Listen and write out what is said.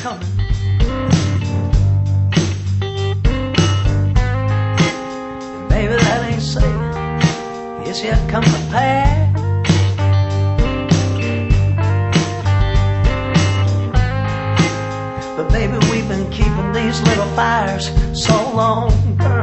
coming. Baby, that ain't saying it's yet come to pass. But baby, we've been keeping these little fires so long, girl.